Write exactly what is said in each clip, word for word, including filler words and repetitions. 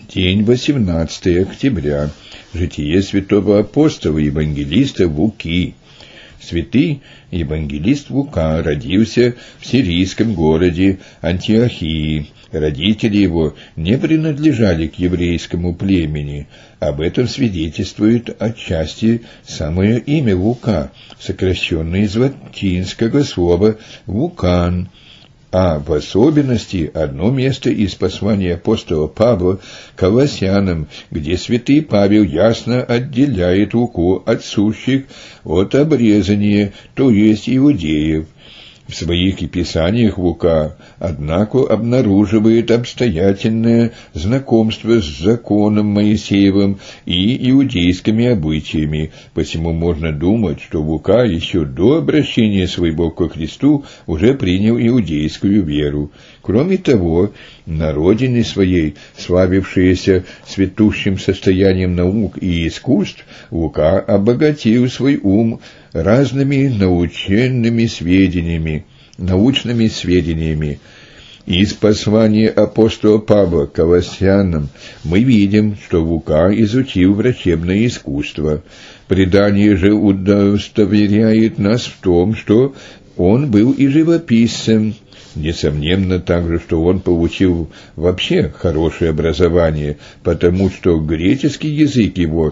День восемнадцатое октября. Житие святого апостола евангелиста Луки. Святый евангелист Лука родился в сирийском городе Антиохии. Родители его не принадлежали к еврейскому племени. Об этом свидетельствует отчасти самое имя Лука, сокращенное из латинского слова «лукан», а в особенности одно место из послания апостола Павла к Колоссянам, где святый Павел ясно отделяет Луку от сущих от обрезания, то есть иудеев. В своих писаниях Лука, однако, обнаруживает обстоятельное знакомство с законом Моисеевым и иудейскими обычаями, посему можно думать, что Лука еще до обращения своего ко Христу уже принял иудейскую веру. Кроме того, на родине своей, славившейся цветущим состоянием наук и искусств, Лука обогатил свой ум разными научными сведениями, научными сведениями. Из послания апостола Павла к Колоссянам мы видим, что Лука изучил врачебное искусство. Предание же удостоверяет нас в том, что он был и живописцем. Несомненно также, что он получил вообще хорошее образование, потому что греческий язык его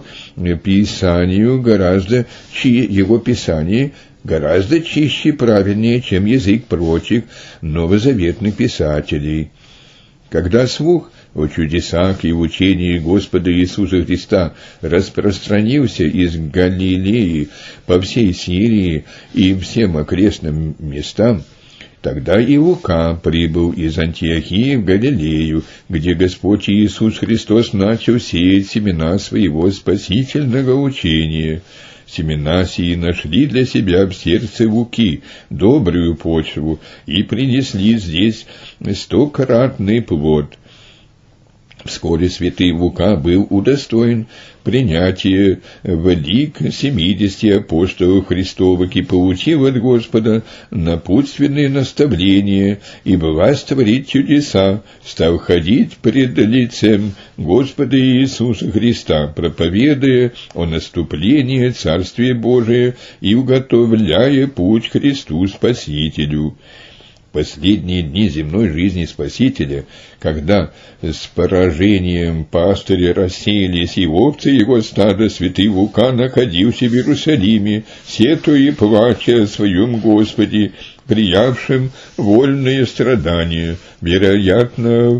писанию гораздо, его писание гораздо чище и правильнее, чем язык прочих новозаветных писателей. Когда слух о чудесах и учении Господа Иисуса Христа распространился из Галилеи по всей Сирии и всем окрестным местам, тогда и Лука прибыл из Антиохии в Галилею, где Господь Иисус Христос начал сеять семена своего спасительного учения. Семена сии нашли для себя в сердце Луки добрую почву и принесли здесь стократный плод. Вскоре святый Лука был удостоен принятия в лик семидесяти апостолов Христовых и получил от Господа напутственные наставления и власть творить чудеса, стал ходить пред лицем Господа Иисуса Христа, проповедуя о наступлении Царствия Божия и уготовляя путь к Христу Спасителю. Последние дни земной жизни Спасителя, когда с поражением пастыря рассеялись и овцы его стада, святый Лука находился в Иерусалиме, сетуя и плача о своем Господе, приявшем вольные страдания. Вероятно,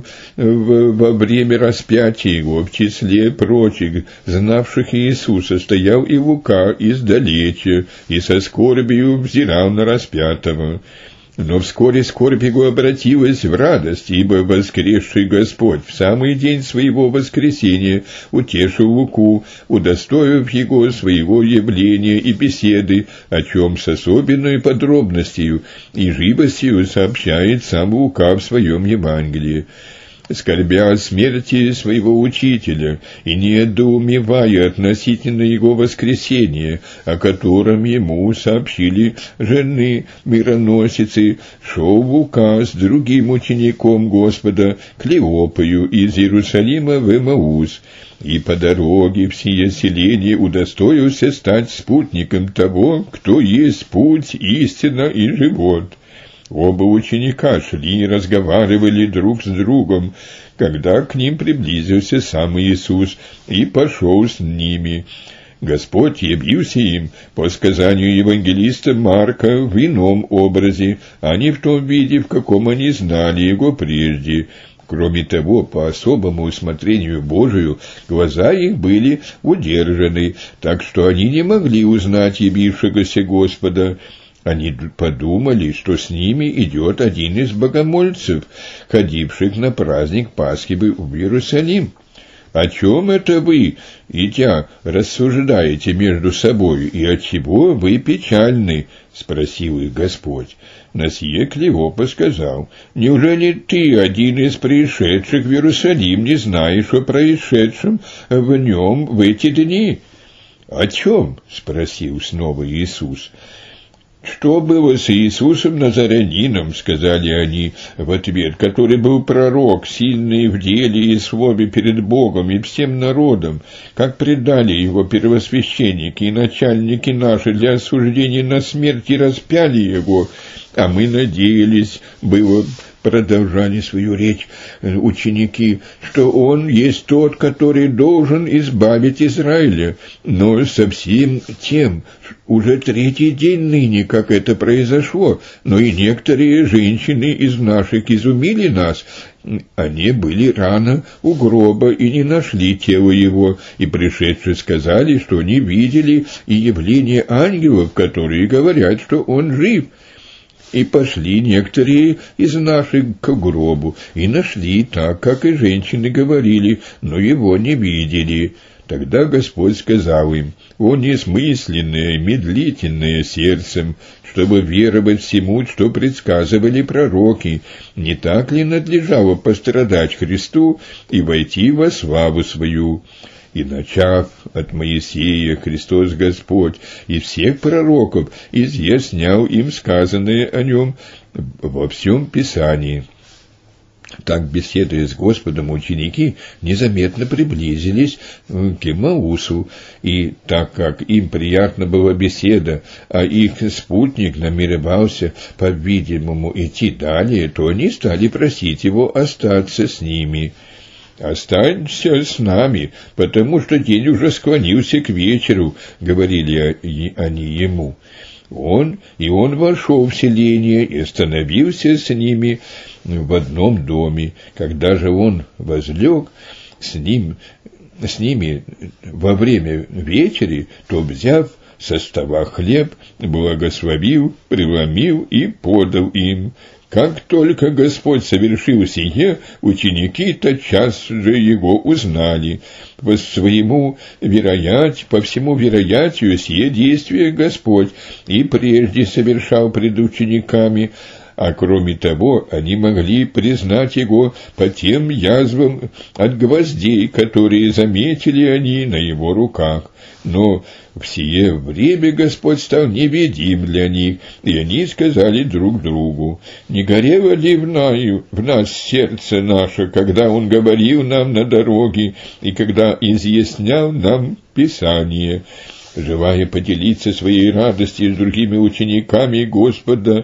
во время распятия его, в числе прочих, знавших Иисуса, стоял и Лука издалече, и со скорбью взирал на распятого. Но вскоре скорбь его обратилась в радость, ибо воскресший Господь в самый день своего воскресения утешил Луку, удостоив его своего явления и беседы, о чем с особенной подробностью и живостью сообщает сам Лука в своем Евангелии. Скорбя о смерти своего учителя и недоумевая относительно его воскресения, о котором ему сообщили жены мироносицы, шел Лука с другим учеником Господа, Клеопою, из Иерусалима в Эмаус, и по дороге в сие селение удостоился стать спутником того, кто есть путь, истина и живот. Оба ученика шли и разговаривали друг с другом, когда к ним приблизился сам Иисус и пошел с ними. Господь явился им, по сказанию евангелиста Марка, в ином образе, а не в том виде, в каком они знали его прежде. Кроме того, по особому усмотрению Божию, глаза их были удержаны, так что они не могли узнать явившегося Господа. Они подумали, что с ними идет один из богомольцев, ходивших на праздник Пасхи в Иерусалим. «О чем это вы, идя, рассуждаете между собой, и отчего вы печальны?» — спросил их Господь. На сие Клеопа сказал: «Неужели ты, один из пришедших в Иерусалим, не знаешь о происшедшем в нем в эти дни?» «О чем?» — спросил снова Иисус. «Что было с Иисусом Назаранином?» — сказали они в ответ, «который был пророк, сильный в деле и слове перед Богом и всем народом, как предали его первосвященники и начальники наши для осуждения на смерть и распяли его, а мы надеялись, было...» Продолжали свою речь ученики, что он есть тот, который должен избавить Израиля. Но совсем тем, уже третий день ныне, как это произошло, но и некоторые женщины из наших изумили нас. Они были рано у гроба и не нашли тело его, и пришедшие сказали, что не видели и явление ангелов, которые говорят, что он жив. И пошли некоторые из наших к гробу, и нашли так, как и женщины говорили, но его не видели. Тогда Господь сказал им: «О несмысленное, медлительное сердцем, чтобы веровать всему, что предсказывали пророки, не так ли надлежало пострадать Христу и войти во славу свою?» И, начав от Моисея, Христос Господь и всех пророков, изъяснял им сказанное о нем во всем Писании. Так, беседуя с Господом, ученики незаметно приблизились к Эмаусу, и так как им приятна была беседа, а их спутник намеревался, по-видимому, идти далее, то они стали просить его остаться с ними. «Останься с нами, потому что день уже склонился к вечеру», — говорили они ему. Он, и он вошел в селение и остановился с ними в одном доме. Когда же он возлег с ним, с ними во время вечери, то, взяв со стола хлеб, благословил, преломил и подал им. Как только Господь совершил сие, ученики тотчас же его узнали. По своему вероять, по всему вероятию сие действие Господь и прежде совершал пред учениками, а кроме того, они могли признать его по тем язвам от гвоздей, которые заметили они на его руках. Но в сие время Господь стал невидим для них, и они сказали друг другу: «Не горело ли в, наю, в нас сердце наше, когда Он говорил нам на дороге, и когда изъяснял нам Писание?» Желая поделиться своей радостью с другими учениками Господа,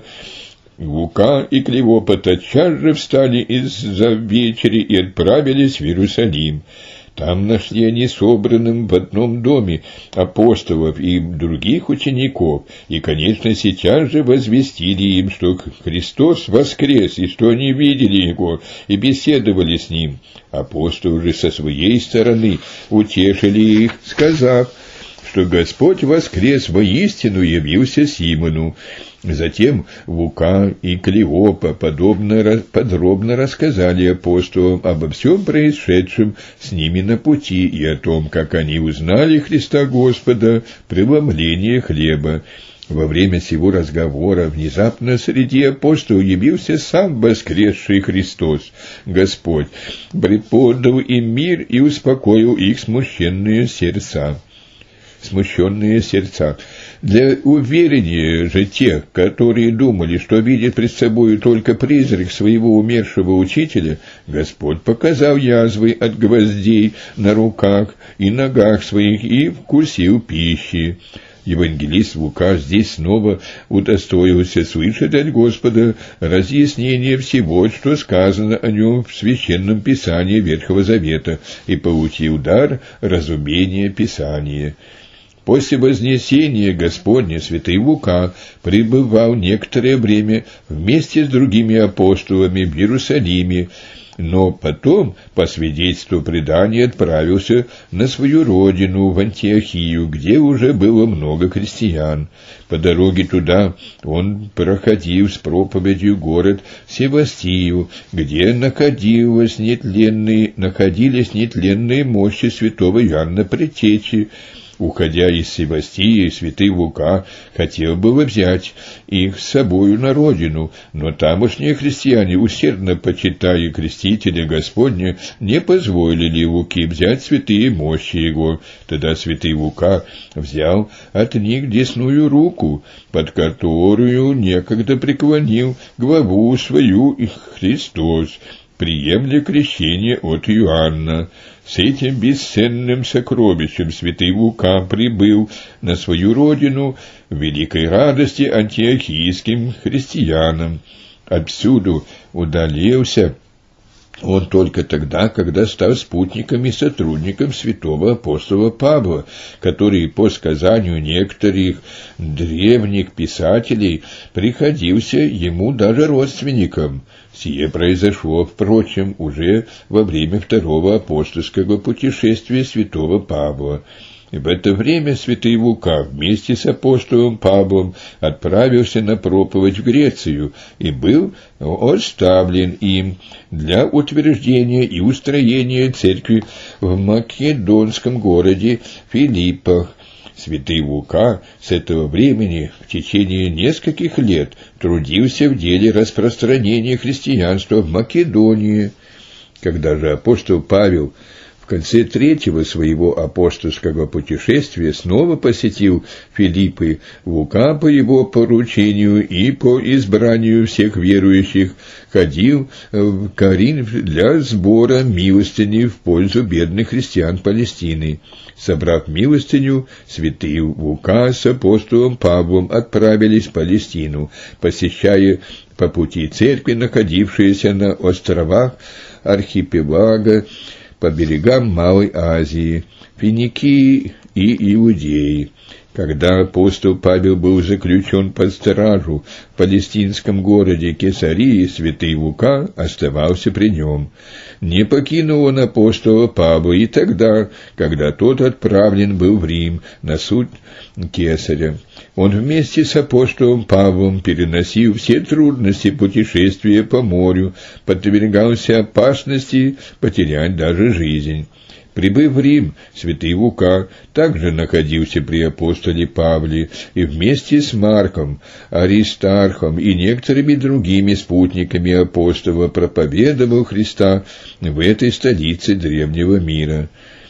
Лука и Клеопа тотчас же встали из-за вечери и отправились в Иерусалим. Там нашли они собранным в одном доме апостолов и других учеников, и, конечно, сейчас же возвестили им, что Христос воскрес, и что они видели Его, и беседовали с Ним. Апостолы же со своей стороны утешили их, сказав, что Господь воскрес, воистину явился Симону. Затем Лука и Клеопа подобно, подробно рассказали апостолам обо всем происшедшем с ними на пути и о том, как они узнали Христа Господа, преломление хлеба. Во время сего разговора внезапно среди апостолов явился сам воскресший Христос, Господь, преподал им мир и успокоил их смущенные сердца. Смущенные сердца. Для уверения же тех, которые думали, что видят пред собой только призрак своего умершего учителя, Господь показал язвы от гвоздей на руках и ногах своих и вкусил пищи. Евангелист Лука здесь снова удостоился слышать от Господа разъяснение всего, что сказано о нем в Священном Писании Ветхого Завета, и получил дар разумения Писания. После вознесения Господня святый Лука пребывал некоторое время вместе с другими апостолами в Иерусалиме, но потом, по свидетельству предания, отправился на свою родину, в Антиохию, где уже было много христиан. По дороге туда он проходил с проповедью город Севастию, где находились нетленные, находились нетленные мощи святого Иоанна Предтечи. Уходя из Севастии, святый Лука хотел было взять их с собою на родину, но тамошние христиане, усердно почитая крестителя Господня, не позволили Луке взять святые мощи его. Тогда святый Лука взял от них десную руку, под которую некогда преклонил главу свою и Христос, приемля крещение от Иоанна. С этим бесценным сокровищем святый Лука прибыл на свою родину в великой радости антиохийским христианам. Отсюда удалился он только тогда, когда стал спутником и сотрудником святого апостола Павла, который, по сказанию некоторых древних писателей, приходился ему даже родственником. Сие произошло, впрочем, уже во время второго апостольского путешествия святого Павла. И в это время святый Лука вместе с апостолом Павлом отправился на проповедь в Грецию и был оставлен им для утверждения и устроения церкви в македонском городе Филиппах. Святый Лука с этого времени в течение нескольких лет трудился в деле распространения христианства в Македонии. Когда же апостол Павел в конце третьего своего апостольского путешествия снова посетил Филиппы, Лука по его поручению и по избранию всех верующих ходил в Коринф для сбора милостыни в пользу бедных христиан Палестины. Собрав милостыню, святый Лука с апостолом Павлом отправились в Палестину, посещая по пути церкви, находившиеся на островах архипелага, по берегам Малой Азии, Финикии и Иудеи. Когда апостол Павел был заключен под стражу в палестинском городе Кесарии, святый Лука оставался при нем. Не покинул он апостола Павла и тогда, когда тот отправлен был в Рим на суд Кесаря. Он вместе с апостолом Павлом переносил все трудности путешествия по морю, подвергался опасности потерять даже жизнь. Прибыв в Рим, святый Лука также находился при апостоле Павле и вместе с Марком, Аристархом и некоторыми другими спутниками апостола проповедовал Христа в этой столице древнего мира.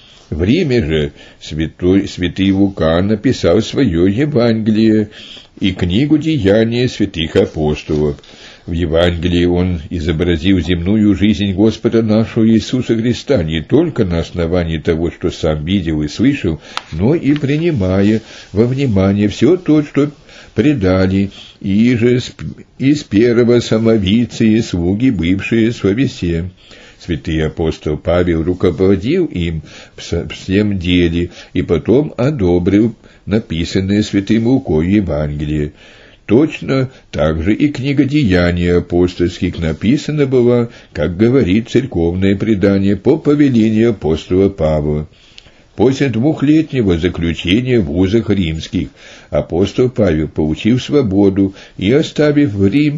В Риме же святой, святый Лука написал свое Евангелие и книгу «Деяния святых апостолов». В Евангелии он изобразил земную жизнь Господа нашего Иисуса Христа не только на основании того, что сам видел и слышал, но и принимая во внимание все то, что предали и же из первого самовидцы и слуги, бывшие во весе. Святый апостол Павел руководил им в всем деле и потом одобрил написанное святым Лукой Евангелие. Точно так же и книга «Деяний апостольских» написана была, как говорит церковное предание, по повелению апостола Павла. После двухлетнего заключения в вузах римских апостол Павел получил свободу и, оставив Рим,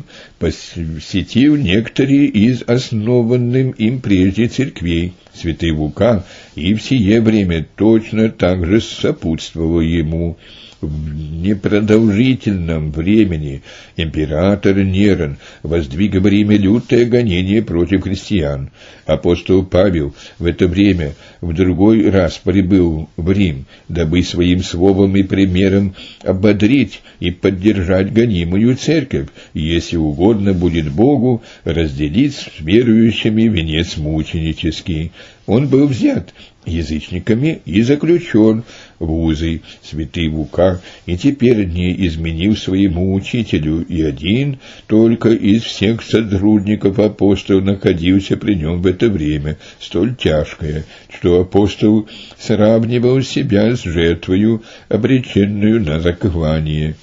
посетил некоторые из основанных им прежде церквей. Святый Лука и в сие время точно так же сопутствовал ему. В непродолжительном времени император Нерон воздвиг в Риме лютое гонение против христиан. Апостол Павел в это время в другой раз прибыл в Рим, дабы своим словом и примером ободрить и поддержать гонимую церковь, и, если угодно будет Богу, разделить с верующими венец мученический. Он был взят язычниками и заключен в узы. Святый Лука и теперь не изменил своему учителю, и один только из всех сотрудников апостола находился при нем в это время, столь тяжкое, что апостол сравнивал себя с жертвою, обреченную на заклание.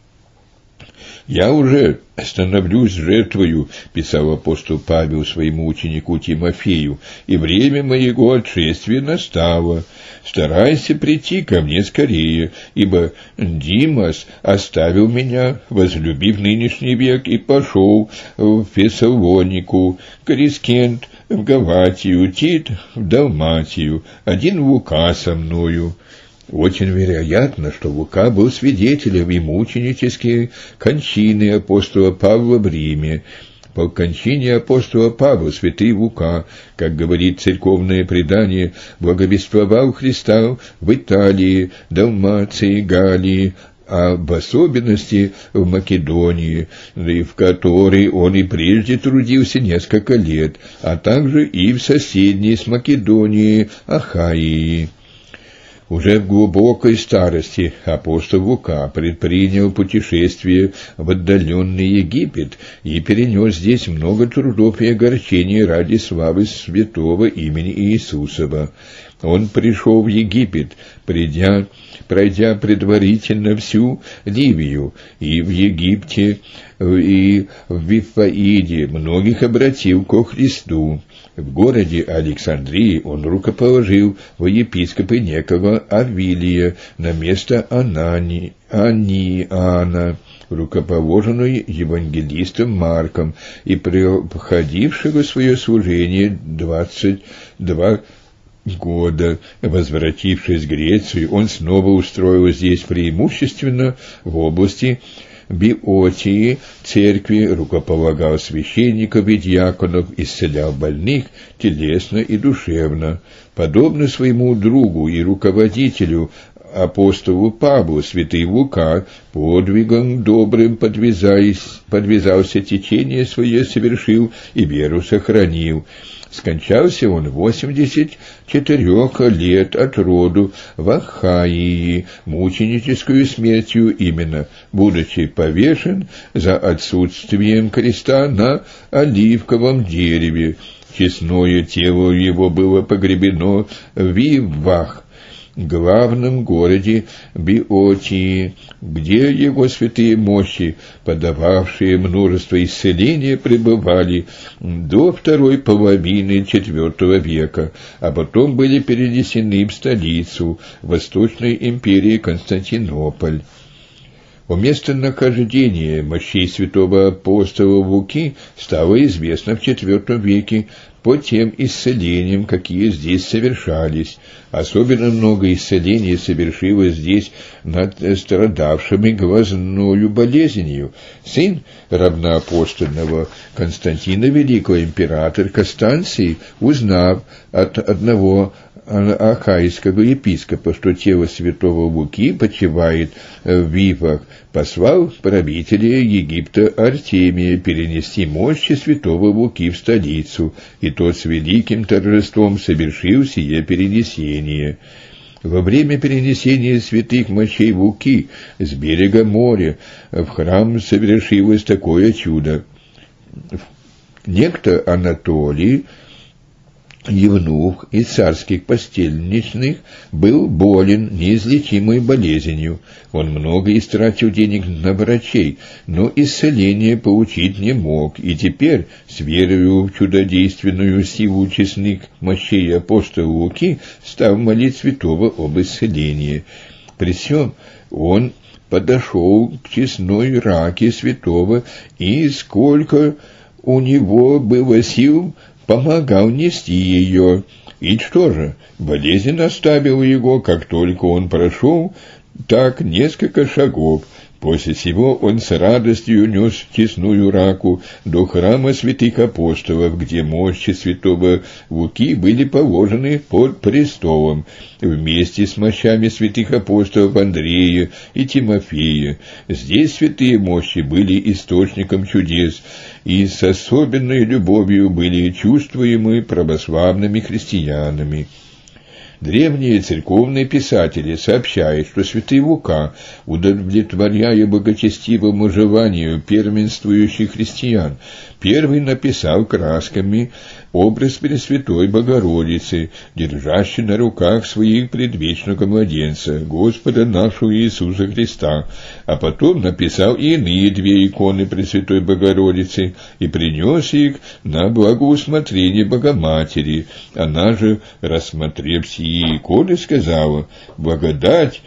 «Я уже становлюсь жертвою», — писал апостол Павел своему ученику Тимофею, — «и время моего отшествия настало. Старайся прийти ко мне скорее, ибо Димас оставил меня, возлюбив нынешний век, и пошел в Фессалонику, Крискент в Галатию, Тит в Далматию, один Лука со мною». Очень вероятно, что Лука был свидетелем и мученической кончины апостола Павла в Риме. По кончине апостола Павла святый Лука, как говорит церковное предание, благовествовал Христа в Италии, Далмации, Галлии, а в особенности в Македонии, в которой он и прежде трудился несколько лет, а также и в соседней с Македонией Ахаии. Уже в глубокой старости апостол Лука предпринял путешествие в отдаленный Египет и перенес здесь много трудов и огорчений ради славы святого имени Иисусова. Он пришел в Египет, придя, пройдя предварительно всю Ливию, и в Египте, и в Вифаиде многих обратил ко Христу. В городе Александрии он рукоположил во епископы некого Авилия на место Анани, Аниана, рукоположенную евангелистом Марком, и проходившего свое служение двадцать два года. Возвратившись в Грецию, он снова устроил здесь преимущественно в области Биотии церкви, рукополагал священников и диаконов, исцелял больных телесно и душевно. Подобно своему другу и руководителю апостолу Павлу, святый Лука подвигом добрым подвязался, течение свое совершил и веру сохранил. Скончался он восемьдесят четырех лет от роду в Ахаии, мученическую смертью именно, будучи повешен за отсутствием креста на оливковом дереве. Честное тело его было погребено в Вивах, главном городе Биотии, где его святые мощи, подававшие множество исцеления, пребывали до второй половины четвертого века, а потом были перенесены в столицу Восточной империи Константинополь. О местонахождении мощей святого апостола Луки стало известно в четвертом веке по тем исцелениям, какие здесь совершались. Особенно много исцелений совершилось здесь над страдавшими глазною болезнью. Сын равноапостольного Константина Великого, император Констанций, узнав от одного ахайского епископа, что тело святого Луки почивает в Вифах, послал правителя Египта Артемия перенести мощи святого Луки в столицу, и тот с великим торжеством совершил сие перенесение. Во время перенесения святых мощей Луки с берега моря в храм совершилось такое чудо. Некто Анатолий, евнух из царских постельничных, был болен неизлечимой болезнью. Он много истратил денег на врачей, но исцеление получить не мог, и теперь, с верою в чудодейственную силу честных мощей апостола Луки, стал молить святого об исцелении. При сём он подошел к честной раке святого, и сколько у него было сил, помогал нести ее. И что же, болезнь оставила его, как только он прошел так несколько шагов. После сего он с радостью нес честную раку до храма святых апостолов, где мощи святого Луки были положены под престолом, вместе с мощами святых апостолов Андрея и Тимофея. Здесь святые мощи были источником чудес, и с особенной любовью были чувствуемы православными христианами. Древние церковные писатели сообщают, что святый Лука, удовлетворяя благочестивому желанию первенствующих христиан, первый написал красками образ Пресвятой Богородицы, держащей на руках своих предвечного младенца, Господа нашего Иисуса Христа, а потом написал и иные две иконы Пресвятой Богородицы и принес их на благоусмотрение Богоматери. Она же, рассмотрев сии иконы, сказала: «Благодать,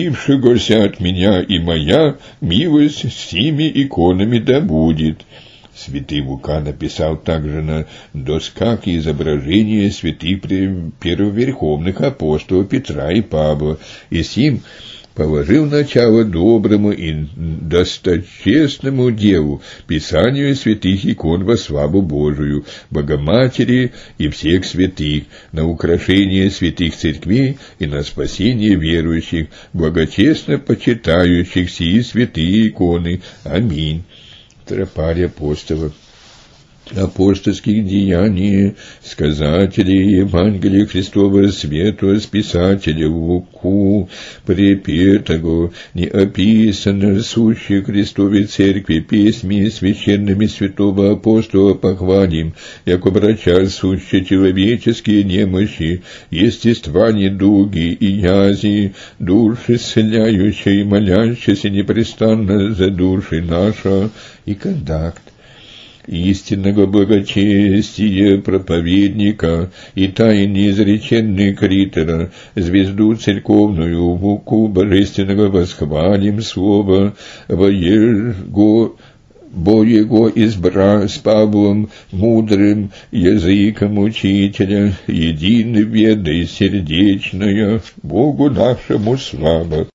родившегося от меня и моя, милость с сими иконами да будет». Святый Лука написал также на досках изображения святых первоверховных апостолов Петра и Павла, и сим положил начало доброму и досточестному делу, писанию святых икон во славу Божию, Богоматери и всех святых, на украшение святых церквей и на спасение верующих, благочестно почитающих сии святые иконы. Аминь. Тропарь апостолов. Апостольских деяний, сказателей Евангелия Христова Святого Списателя Луку, припетого, не описано сущей Христовой Церкви песьми священными святого апостола похвалим, яко врача сущие человеческие немощи, естества недуги и язи, души исцеляющие и молящиеся непрестанно за души наша, и контакт истинного благочестия проповедника и тайны изреченной критера, звезду церковную, Луку божественного восхвалим слова, во его, бо его избра с Павлом мудрым языком учителя, единой ведой сердечная, Богу нашему слава.